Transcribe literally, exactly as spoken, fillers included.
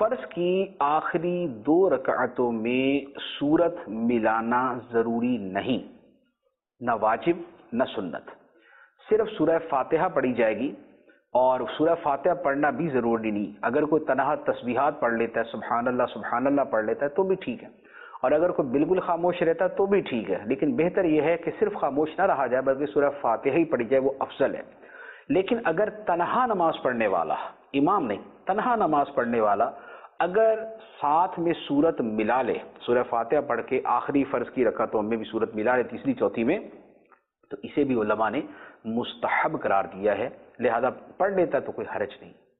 फर्ज की आखिरी दो रकातों में सूरत मिलाना जरूरी नहीं, न वाजिब न सुन्नत। सिर्फ सूरह फातिहा पढ़ी जाएगी और सूरह फातिहा पढ़ना भी जरूरी नहीं। अगर कोई तनहा तस्बीहात पढ़ लेता है, सुभान अल्लाह सुभान अल्लाह पढ़ लेता है तो भी ठीक है, और अगर कोई बिल्कुल खामोश रहता है तो भी ठीक है। लेकिन बेहतर यह है कि सिर्फ खामोश ना रहा जाए बल्कि सूरह फातिहा ही पढ़ी जाए, वो अफजल है। लेकिन अगर तनहा नमाज पढ़ने वाला, इमाम नहीं, तनहा नमाज पढ़ने वाला अगर साथ में सूरत मिला ले, सूरह फातिहा पढ़ के आखिरी फर्ज की रकातों में भी सूरत मिला ले, तीसरी चौथी में, तो इसे भी उलमा ने मुस्तहब करार दिया है, लिहाजा पढ़ लेता तो कोई हरज नहीं।